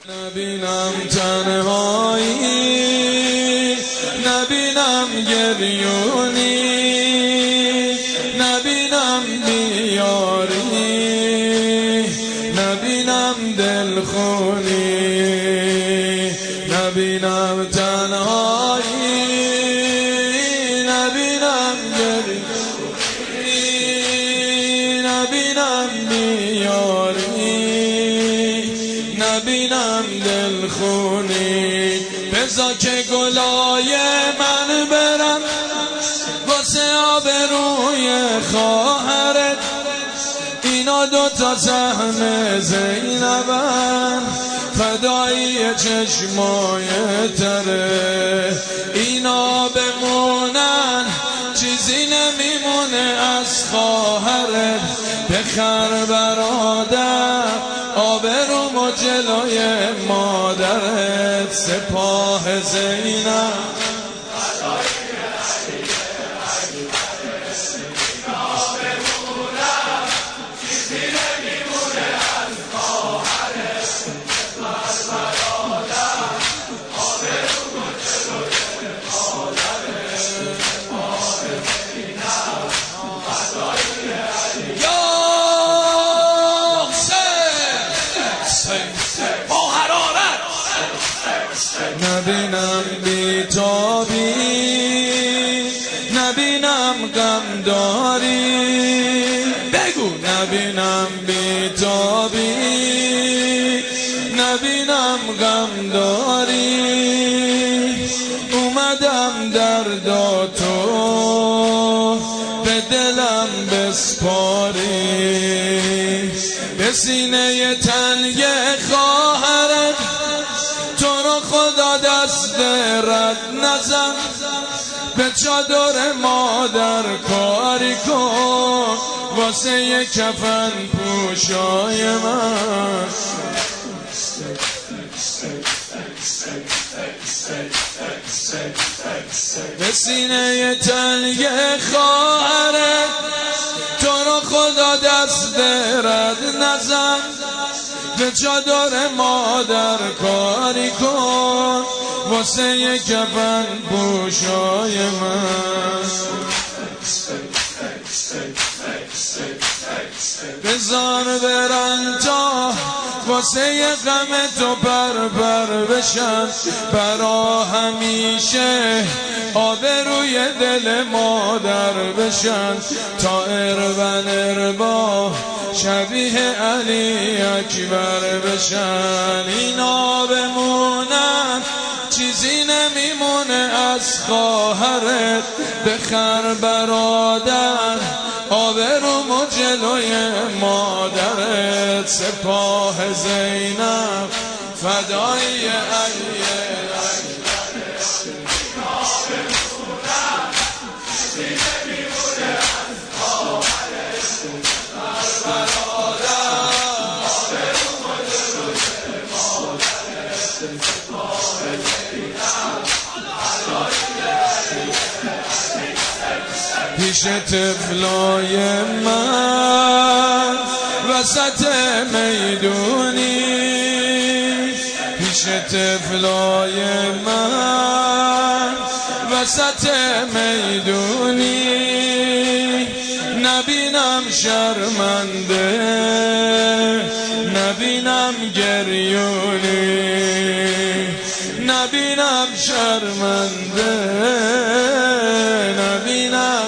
نبینم تنهایی، نبینم گریونی، نبینم بیاری، نبینم دلخونی، نبینم تنهایی، نبینم گریونی، نبینم بیاری، نبینم دلخونی. بذار که گلای من برم واسه آبروی خواهرت، اینا دوتا سهم زینبن فدایی چشمای تره، اینا بمونن چیزی نمیمونه از خواهرت. بخر برادر آبرومو جلوی مادرت، سپاه زینب نبینم بیتابی، نبینم غم داری، بگو نبینم بیتابی، نبینم غم داری، اومدم درداتو به دلم بسپاری، به سینه تنگ خواهرت تو رو خدا دست رد نزن، به چادر مادر کاری کن واسه یک کفن پوشای من. به سینه تنگ خواهرت تو رو خدا دست رد نزن، به چادر مادر کاری کن واسه یک کفن پوشای من. بذار برن تا واسه غم تو پر بشن، برا همیشه آبروی دل مادر بشن، تا اربا شبیه علی اکبر بشن. اینا بمونن چیزی نمیمونه از خواهرت، بخر برادر آبرومو جلوی مادرت، سپاه زینب فدای علی پیش طفلای من وسط میدونی، پیش طفلای من وسط میدونی، نبینم شرمنده، نبینم گریونی، نبینم شرمنده، نبینم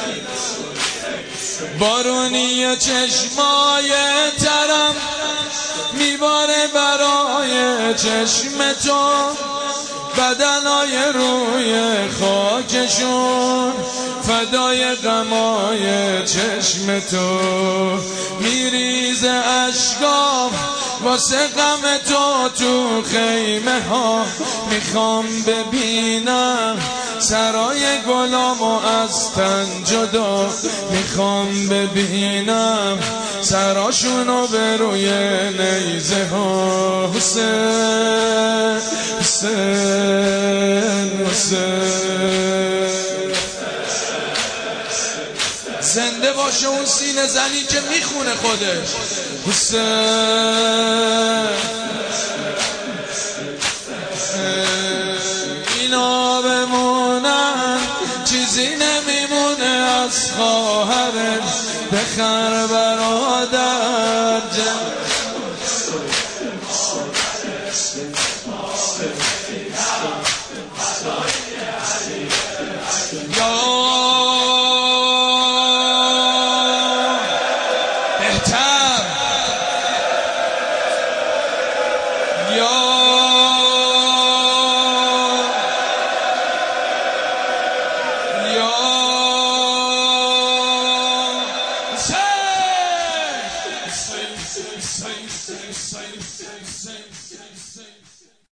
بارونی چشمای ترم میباره برای چشم تو، بدنای روی خاکشون فدای غمای چشم تو، میریزه اشکام واسه غم تو خیمه ها، میخوام ببینم سرای گلامو از تن جدا، میخوام ببینم سراشونو به روی نیزه ها. حسین حسین حسین زنده باشه اون سینه زنی که میخونه خودش. حسین خواهرت بخر برادر